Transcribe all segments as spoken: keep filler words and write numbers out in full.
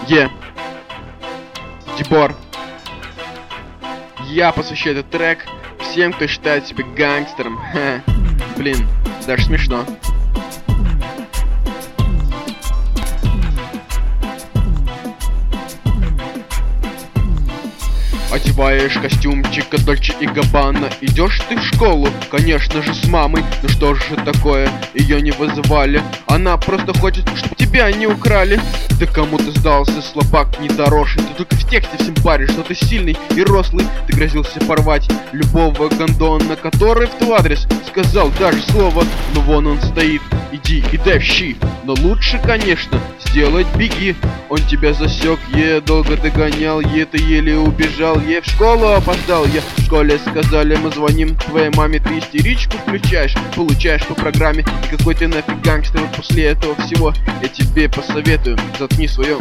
Е. Дебор. Я посвящаю этот трек всем, кто считает себя гангстером. Ха. Блин, даже смешно. Одеваешь костюмчик от Дольче и Габбана. Идешь ты в школу, конечно же, с мамой. Ну что же такое, ее не вызывали. Она просто хочет, чтобы тебя не украли. Ты кому-то сдался, слабак недоросший. Ты только в тексте всем паришь, что ты сильный и рослый. Ты грозился порвать любого гондона, который в твой адрес сказал даже слово. Но вон он стоит, иди и дай в щи. Но лучше, конечно, сделать беги. Он тебя засек, е, долго догонял, е, ты еле убежал, е, в школу опоздал, я в школе сказали, мы звоним твоей маме, ты истеричку включаешь, получаешь по программе, и какой ты нафиг гангстер. Вот после этого всего я тебе посоветую, заткни свое.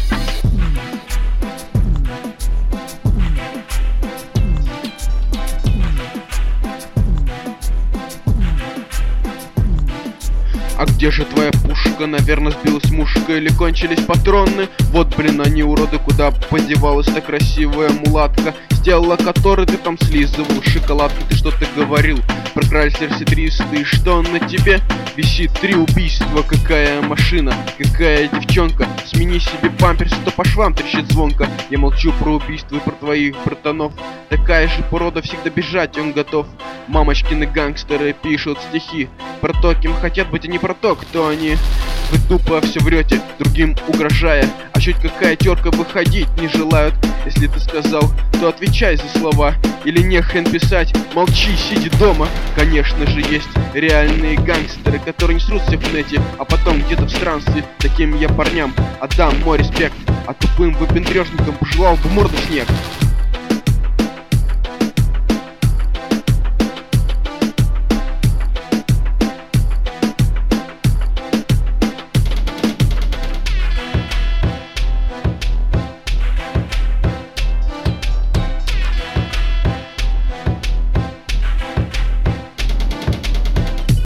А где же твоя пушка? Наверное, сбилась мушка или кончились патроны. Вот, блин, они уроды, куда подевалась та красивая мулатка, сделала которой ты там слизывал шоколадку. Ты что-то говорил про Chrysler си триста, и что на тебе висит? Три убийства, какая машина, какая девчонка. Смени себе памперс, то по швам трещит звонко. Я молчу про убийства и про твоих братанов. Такая же порода, всегда бежать он готов. Мамочкины гангстеры пишут стихи про то, кем хотят быть, а не про то, кто они. Вы тупо все врете, другим угрожая, а чуть какая терка выходить не желают. Если ты сказал, то отвечай за слова, или не хрен писать, молчи, сиди дома. Конечно же есть реальные гангстеры, которые не срутся в нете, а потом где-то в странстве. Таким я парням отдам мой респект, а тупым выпендрежникам пожелал бы морду снег.